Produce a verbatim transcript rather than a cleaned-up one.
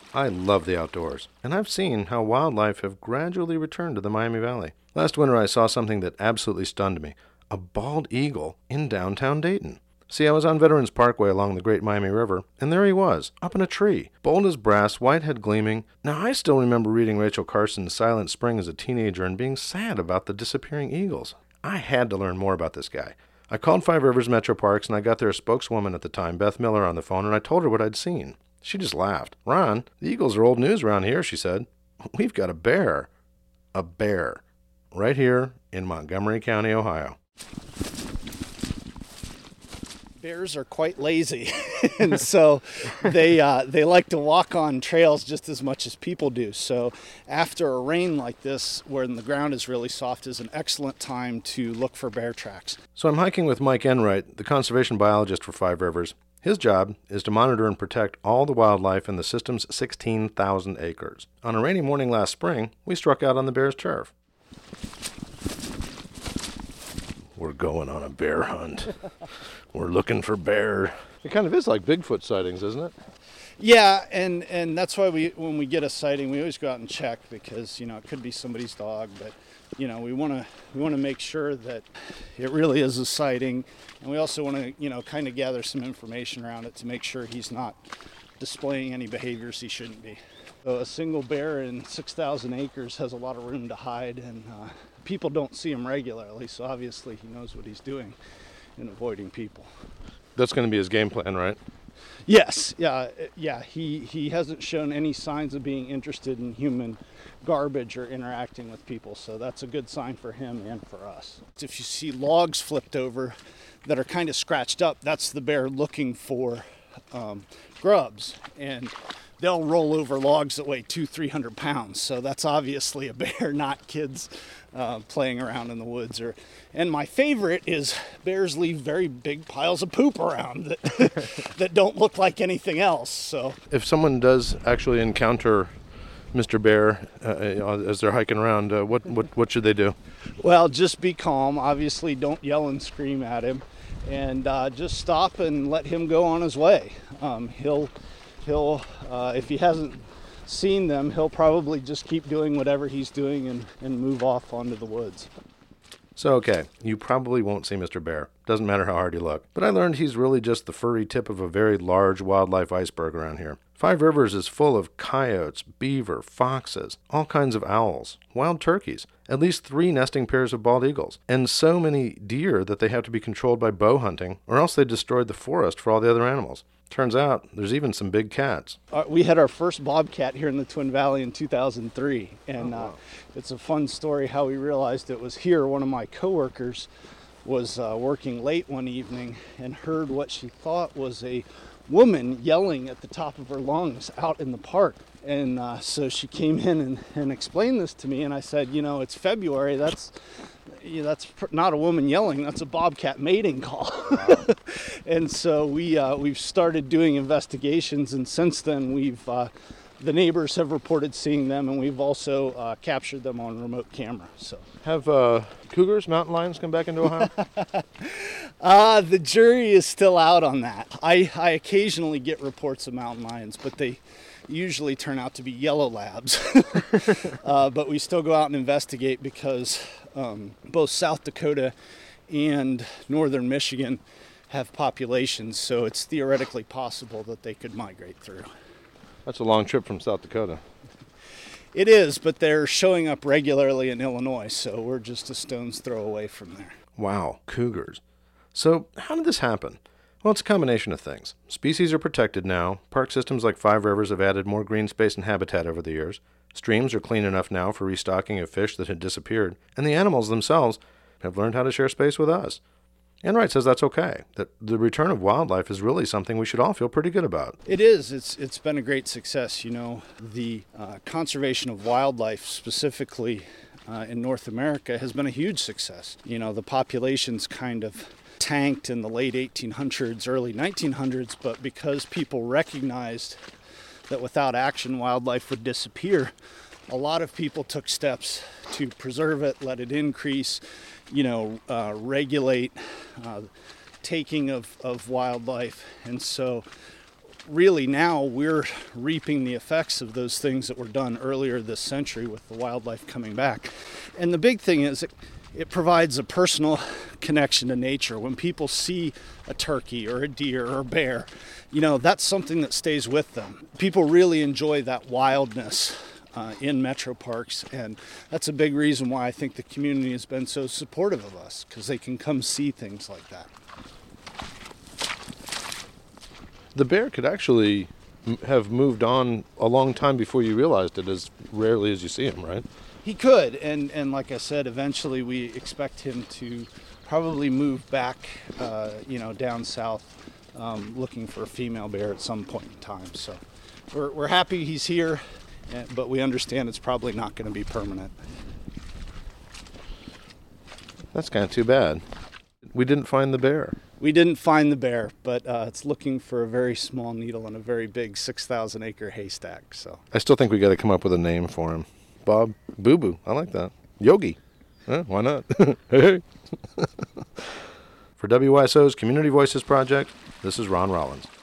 I love the outdoors, and I've seen how wildlife have gradually returned to the Miami Valley. Last winter I saw something that absolutely stunned me, a bald eagle in downtown Dayton. See, I was on Veterans Parkway along the Great Miami River, and there he was, up in a tree, bold as brass, white head gleaming. Now, I still remember reading Rachel Carson's Silent Spring as a teenager and being sad about the disappearing eagles. I had to learn more about this guy. I called Five Rivers Metro Parks, and I got their spokeswoman at the time, Beth Miller, on the phone, and I told her what I'd seen. She just laughed. "Ron, the eagles are old news around here," she said. "We've got a bear." A bear. Right here in Montgomery County, Ohio. Bears are quite lazy, and so they uh, they like to walk on trails just as much as people do. So after a rain like this, when the ground is really soft, is an excellent time to look for bear tracks. So I'm hiking with Mike Enright, the conservation biologist for Five Rivers. His job is to monitor and protect all the wildlife in the system's sixteen thousand acres. On a rainy morning last spring, we struck out on the bear's turf. We're going on a bear hunt. We're looking for bear. It kind of is like Bigfoot sightings, isn't it? Yeah, and, and that's why we when we get a sighting, we always go out and check because, you know, it could be somebody's dog, but, you know, we want to we want to make sure that it really is a sighting, and we also want to, you know, kind of gather some information around it to make sure he's not displaying any behaviors he shouldn't be. So a single bear in six thousand acres has a lot of room to hide, and uh, people don't see him regularly, so obviously he knows what he's doing in avoiding people. That's going to be his game plan, right? Yes, yeah, yeah. He, he hasn't shown any signs of being interested in human garbage or interacting with people, so that's a good sign for him and for us. If you see logs flipped over that are kind of scratched up, that's the bear looking for um, grubs, and they'll roll over logs that weigh two, three hundred pounds. So that's obviously a bear, not kids uh, playing around in the woods. Or, and my favorite is bears leave very big piles of poop around that that don't look like anything else. So if someone does actually encounter Mister Bear uh, as they're hiking around, uh, what, what what should they do? Well, just be calm. Obviously, don't yell and scream at him, and uh, just stop and let him go on his way. Um, he'll He'll, uh, if he hasn't seen them, he'll probably just keep doing whatever he's doing and, and move off onto the woods. So, okay, you probably won't see Mister Bear. Doesn't matter how hard you look. But I learned he's really just the furry tip of a very large wildlife iceberg around here. Five Rivers is full of coyotes, beaver, foxes, all kinds of owls, wild turkeys, at least three nesting pairs of bald eagles, and so many deer that they have to be controlled by bow hunting, or else they destroyed the forest for all the other animals. Turns out there's even some big cats. Uh, we had our first bobcat here in the Twin Valley in two thousand three, and oh, wow. uh, it's a fun story how we realized it was here. One of my coworkers was uh, working late one evening and heard what she thought was a woman yelling at the top of her lungs out in the park. And uh, so she came in and, and explained this to me, and I said, you know, it's February, that's you know, that's not a woman yelling, that's a bobcat mating call. Wow. And so we, uh, we've started doing investigations, and since then we've, uh, the neighbors have reported seeing them, and we've also uh, captured them on remote camera. So Have uh, cougars, mountain lions come back into Ohio? uh, the jury is still out on that. I, I occasionally get reports of mountain lions, but they usually turn out to be yellow labs. uh, but we still go out and investigate because um, both South Dakota and northern Michigan have populations, so it's theoretically possible that they could migrate through. That's a long trip from South Dakota. It is, but they're showing up regularly in Illinois, so we're just a stone's throw away from there. Wow, cougars. So how did this happen? Well, it's a combination of things. Species are protected now. Park systems like Five Rivers have added more green space and habitat over the years. Streams are clean enough now for restocking of fish that had disappeared. And the animals themselves have learned how to share space with us. Enright says that's okay, that the return of wildlife is really something we should all feel pretty good about. It is. It's It's been a great success. You know, the uh, conservation of wildlife, specifically uh, in North America, has been a huge success. You know, the population's kind of tanked in the late eighteen hundreds, early nineteen hundreds, but because people recognized that without action, wildlife would disappear, a lot of people took steps to preserve it, let it increase, you know, uh, regulate uh, taking of, of wildlife. And so really now we're reaping the effects of those things that were done earlier this century with the wildlife coming back. And the big thing is it, it provides a personal connection to nature. When people see a turkey or a deer or a bear, you know, that's something that stays with them. People really enjoy that wildness uh, in metro parks, and that's a big reason why I think the community has been so supportive of us, because they can come see things like that. The bear could actually m- have moved on a long time before you realized it, as rarely as you see him, right? He could, and, and like I said, eventually we expect him to probably move back, uh, you know, down south, um, looking for a female bear at some point in time. So we're we're happy he's here, but we understand it's probably not going to be permanent. That's kind of too bad. We didn't find the bear. We didn't find the bear, but uh, it's looking for a very small needle in a very big six thousand acre haystack. So I still think we got to come up with a name for him. Bob Boo Boo. I like that. Yogi. Huh, why not? Hey. For W Y S O's Community Voices Project, this is Ron Rollins.